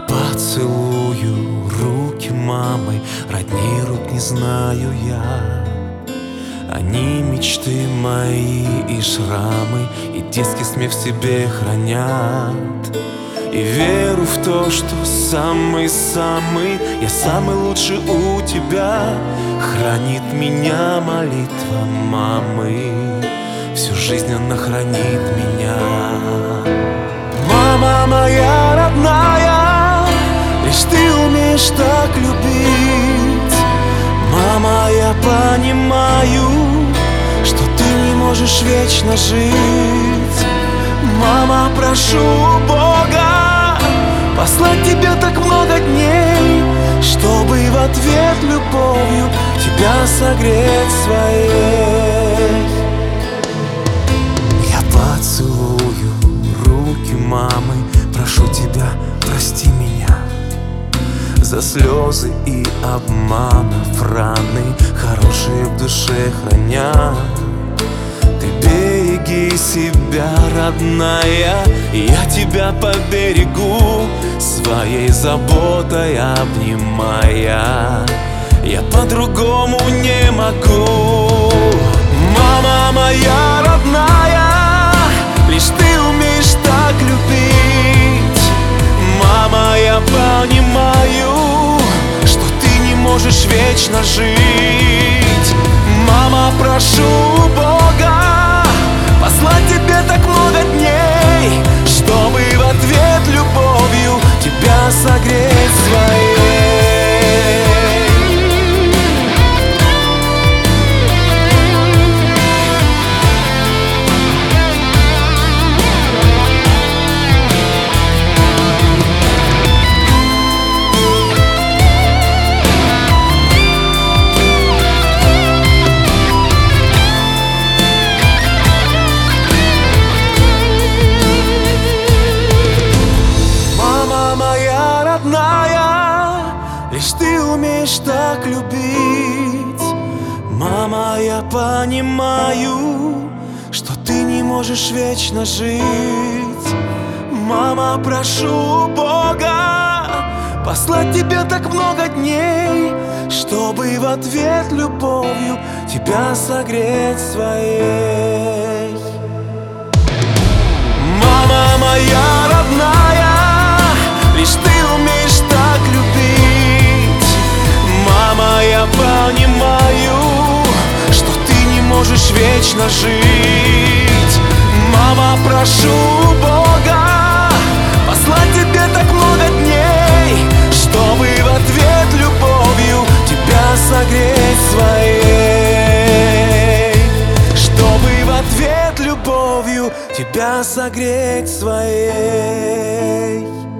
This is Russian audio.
поцелую руки мамы, родней рук не знаю я. Они мечты мои и шрамы, и детский смех в себе хранят. И веру в то, что самый-самый, я самый лучший у тебя. Хранит меня молитва мамы, всю жизнь она хранит меня. Мама моя родная, лишь ты умеешь так любить. Мама, я понимаю, что ты не можешь вечно жить. Мама, прошу Бога послать тебе так много дней, чтобы в ответ любовью тебя согреть своей. Я поцелую руки мамы, прошу тебя, прости меня за слезы и обманов, раны хорошие в душе храня. Ты береги себя, родная, я тебя поберегу, своей заботой обнимая. Я по-другому не могу. Мама моя родная, лишь ты умеешь так любить. Мама, я понимаю, что ты не можешь вечно жить. Мама, прошу Бога послать тебе так много дней, чтобы в ответ любовью тебя согреть своей. Лишь ты умеешь так любить. Мама, я понимаю, что ты не можешь вечно жить. Мама, прошу Бога послать тебе так много дней, чтобы в ответ любовью тебя согреть своей. Мама моя родная, лишь ты умеешь так любить. Мама, я понимаю, что ты не можешь вечно жить. Мама, прошу Бога послать тебе так много дней, чтобы в ответ любовью тебя согреть своей. Чтобы в ответ любовью тебя согреть своей.